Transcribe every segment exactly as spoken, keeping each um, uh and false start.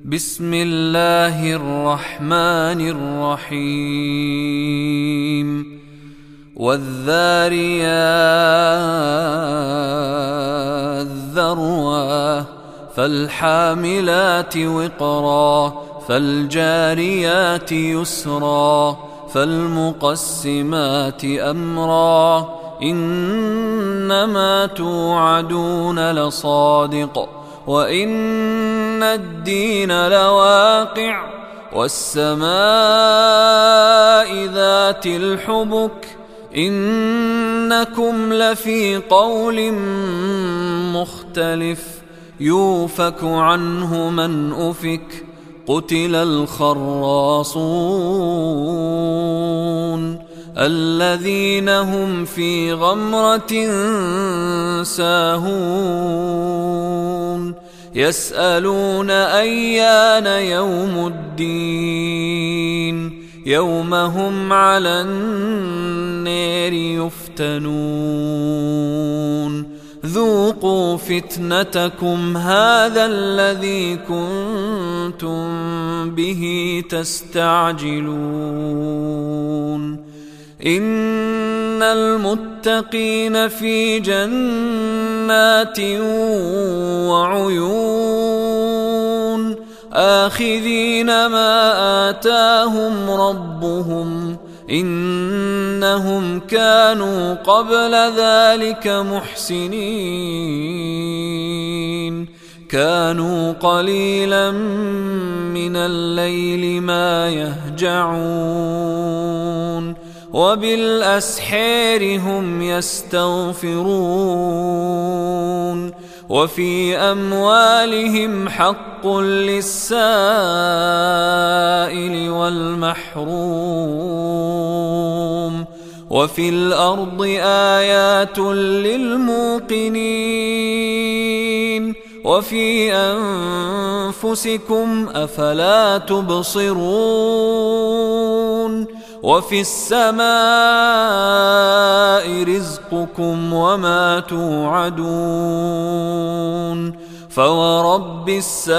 بسم الله الرحمن الرحيم والذاريات ذروا فالحاملات وقرا فالجاريات يسرا فالمقسمات أمرا إنما توعدون لصادق وإن الدين لواقع والسماء ذات الحبك إنكم لفي قول مختلف يوفك عنه من أفك قتل الخراصون الذين هم في غمرة ساهون يسألون أيان يوم الدين يوم هم على النار يفتنون ذوقوا فتنتكم هذا الذي كنتم به تستعجلون إن المتقين في جنات وعيون آخذين ما آتاهم ربهم إنهم كانوا قبل ذلك محسنين كانوا قليلا من الليل ما يهجعون وبالأسحار هم يستغفرون وفي أموالهم حق للسائل والمحروم وفي الأرض آيات للموقنين وفي أنفسكم أفلا تبصرون وفي السماء رزقكم وما توعدون فورب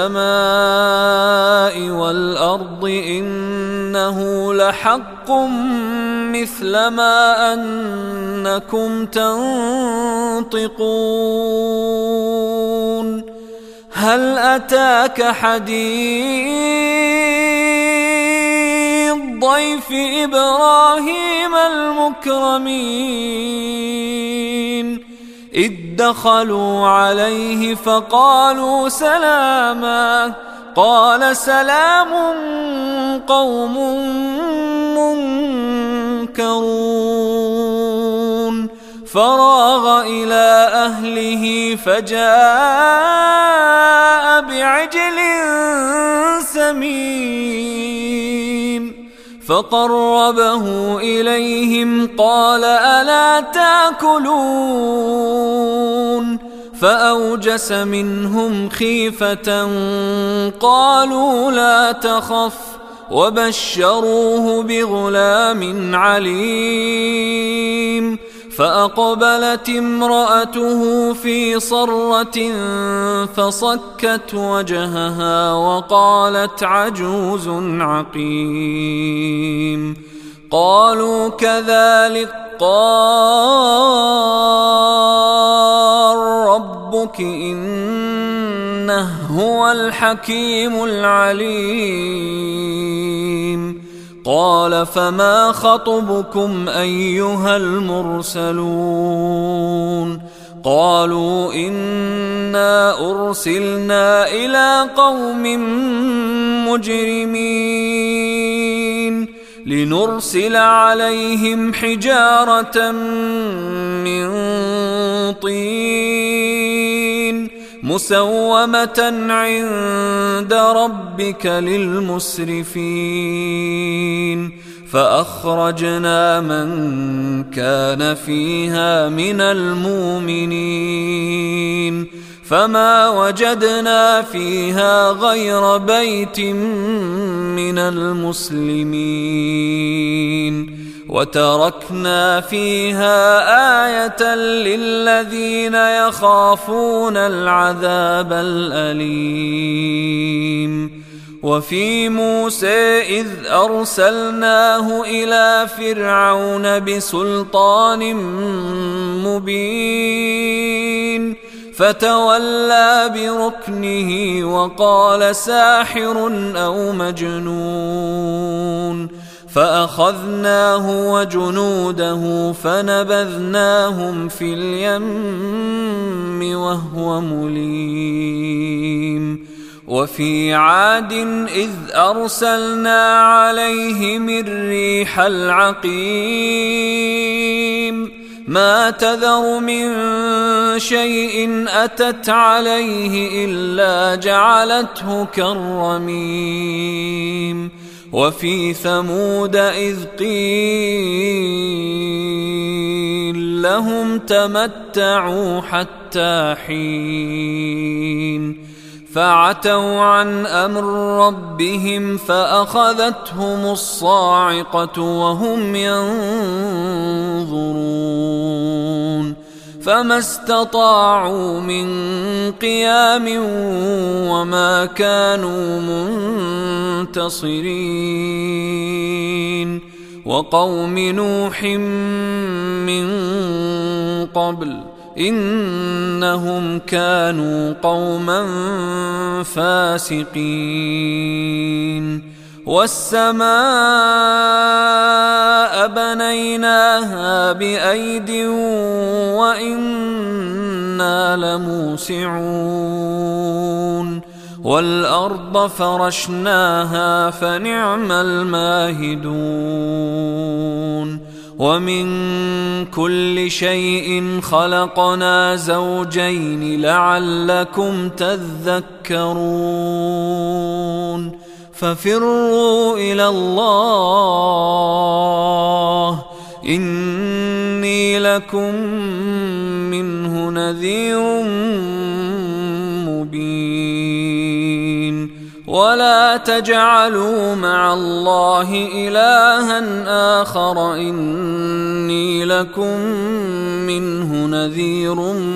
السماء والأرض إنه لحق مثل ما أنكم تنطقون هل أتاك حديث ضيف إبراهيم المكرمين إذ دخلوا عليه فقالوا سلاما قال سلام قوم منكرون فراغ إلى أهله فجاء بعجل سمين فقربه إليهم قال ألا تأكلون فأوجس منهم خيفة قالوا لا تخف وبشروه بغلام عليم فأقبلت امرأته في صرة فصكت وجهها وقالت عجوز عقيم قالوا كذلك قال ربك إنه هو الحكيم العليم قال فما خطبكم أيها المرسلون قالوا إنا أرسلنا إلى قوم مجرمين لنرسل عليهم حجارة من طين مسومة عند ربك للمسرفين فأخرجنا من كان فيها من المؤمنين فما وجدنا فيها غير بيت من المسلمين وتركنا فيها آية للذين يخافون العذاب الأليم. وفي موسى إذ أرسلناه إلى فرعون بسلطان مبين فتولى بركنه وقال ساحر أو مجنون، فأخذناه وجنوده فنبذناهم في اليم وهو مليم. وفي عاد إذ أرسلنا عليهم الريح العقيم ما تذر من شيء أتت عليه إلا جعلته كالرميم. وفي ثمود إذ قيل لهم تمتعوا حتى حين فعتوا عن أمر ربهم فأخذتهم الصاعقة وهم ينظرون فما استطاعوا من قيام وما كانوا منتصرين. وقوم نوح من قبل إنهم كانوا قوما فاسقين. والسماء بنيناها بأيد وإنا لموسعون. والأرض فرشناها فنعم الماهدون. ومن كل شيء خلقنا زوجين لعلكم تذكرون. ففروا إلى الله إني لكم منه نذير مبين. ولا تجعلوا مع الله إلها آخر إني لكم منه نذير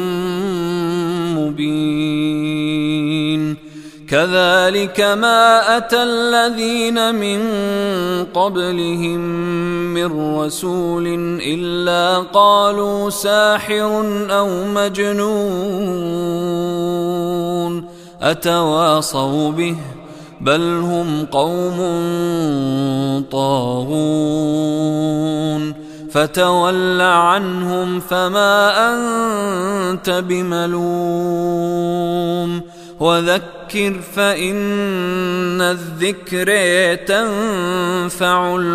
مبين. كذلك ما أتى الذين من قبلهم من رسول إلا قالوا ساحر أو مجنون أتواصوا به بل هم قوم طاغون. فتول عنهم فما أنت بملوم وذكر فإن الذكر تنفع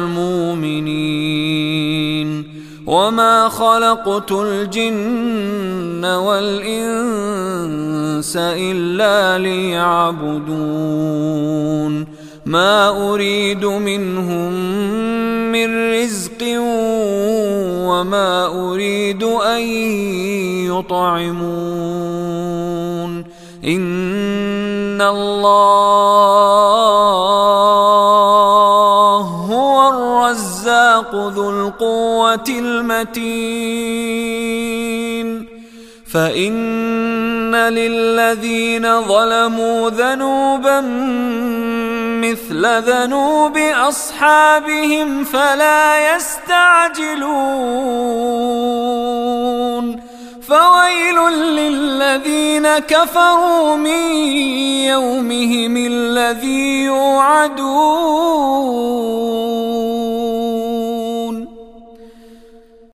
المؤمنين. وما خلقت الجن والإنس إلا ليعبدون ما أريد منهم من رزق وما أريد أن يطعمون إن الله هو الرزاق ذو القوة المتين. فإن للذين ظلموا ذنوبا مثل ذنوب أصحابهم فلا يستعجلون. فويل للذين كفروا من يومهم الذي يوعدون.